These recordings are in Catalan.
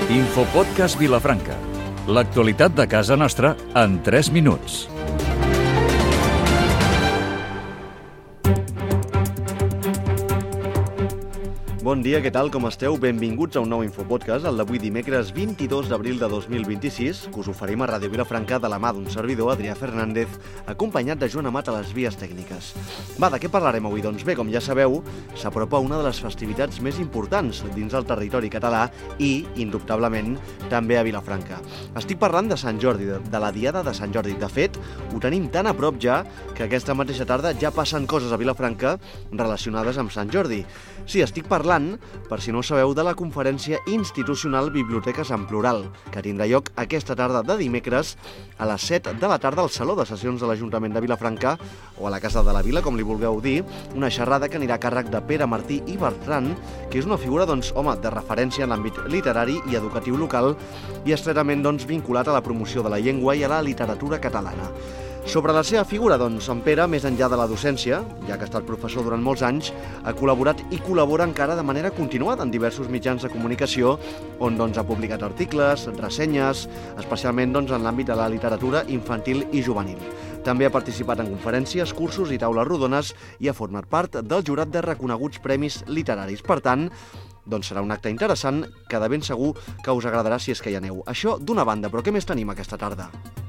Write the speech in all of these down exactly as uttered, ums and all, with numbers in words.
Infopodcast Vilafranca. L'actualitat de casa nostra en tres minuts. Bon dia, què tal, com esteu? Benvinguts a un nou Infopodcast, el d'avui dimecres vint-i-dos d'abril de dos mil vint-i-sis, que us oferim a Ràdio Vilafranca de la mà d'un servidor, Adrià Fernández, acompanyat de Joan Amat a les vies tècniques. Va, de què parlarem avui? Doncs bé, com ja sabeu, s'apropa una de les festivitats més importants dins el territori català i, indubtablement, també a Vilafranca. Estic parlant de Sant Jordi, de la Diada de Sant Jordi. De fet, ho tenim tan a prop ja que aquesta mateixa tarda ja passen coses a Vilafranca relacionades amb Sant Jordi. Sí, estic parlant, per si no ho sabeu, de la conferència institucional Biblioteques en Plural, que tindrà lloc aquesta tarda de dimecres a les set de la tarda al Saló de Sessions de l'Ajuntament de Vilafranca, o a la Casa de la Vila, com li vulgueu dir, una xerrada que anirà a càrrec de Pere Martí i Bertran, que és una figura, doncs, home, de referència en l'àmbit literari i educatiu local i estretament, doncs, vinculat a la promoció de la llengua i a la literatura catalana. Sobre la seva figura, doncs, en Pere, més enllà de la docència, ja que ha estat professor durant molts anys, ha col·laborat i col·labora encara de manera continuada en diversos mitjans de comunicació, on doncs, ha publicat articles, ressenyes, especialment doncs, en l'àmbit de la literatura infantil i juvenil. També ha participat en conferències, cursos i taules rodones i ha format part del jurat de reconeguts premis literaris. Per tant, doncs serà un acte interessant que de ben segur que us agradarà si és que hi aneu. Això d'una banda, però què més tenim aquesta tarda?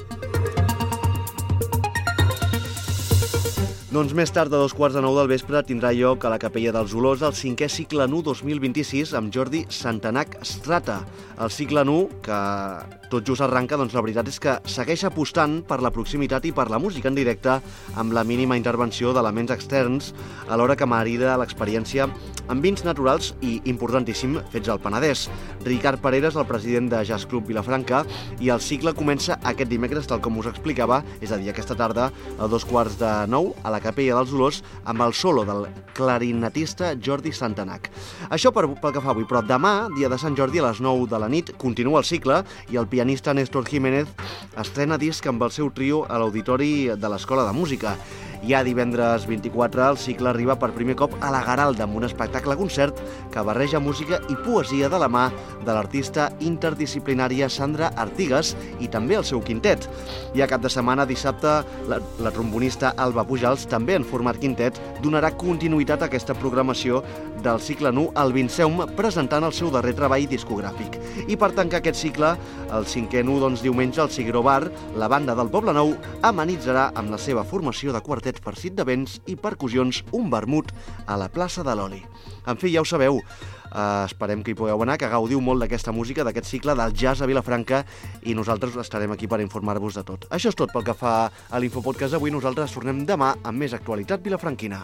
Doncs més tard, a dos quarts de nou del vespre, tindrà lloc a la Capella dels Olors el cinquè cicle N U dos mil vint-i-sis amb Jordi Santanac Strata. El cicle N U, que tot just arranca, doncs la veritat és que segueix apostant per la proximitat i per la música en directe amb la mínima intervenció d'elements externs, alhora que marida l'experiència amb vins naturals i, importantíssim, fets al Penedès. Ricard Pareras, el president de Jazz Club Vilafranca, i el cicle comença aquest dimecres, tal com us explicava, és a dir, aquesta tarda, a dos quarts de nou, a la Capella dels Olors, amb el solo del clarinetista Jordi Santanac. Això per, pel que fa avui, però demà, dia de Sant Jordi, a les nou de la nit, continua el cicle i el pianista Néstor Jiménez estrena disc amb el seu trio a l'Auditori de l'Escola de Música. Ja divendres vint-i-quatre el cicle arriba per primer cop a la Garalda amb un espectacle-concert que barreja música i poesia de la mà de l'artista interdisciplinària Sandra Artigas i també el seu quintet. I a cap de setmana, dissabte, la, la trombonista Alba Pujals, també en format quintet, donarà continuïtat a aquesta programació del cicle N U al Vinceum, presentant el seu darrer treball discogràfic. I per tancar aquest cicle, el cinquè N U, doncs diumenge, al Cigró Bar, la banda del Poble Nou amenitzarà amb la seva formació de quartet farcit de vents i percussions un vermut a la plaça de l'Oli. En fi, ja ho sabeu, uh, esperem que hi pugueu anar, que gaudiu molt d'aquesta música, d'aquest cicle del jazz a Vilafranca, i nosaltres estarem aquí per informar-vos de tot. Això és tot pel que fa a l'Infopodcast d'avui. Nosaltres tornem demà amb més actualitat vilafranquina.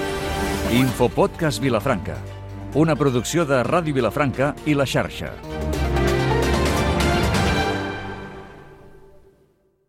Infopodcast Vilafranca, una producció de Ràdio Vilafranca i La Xarxa.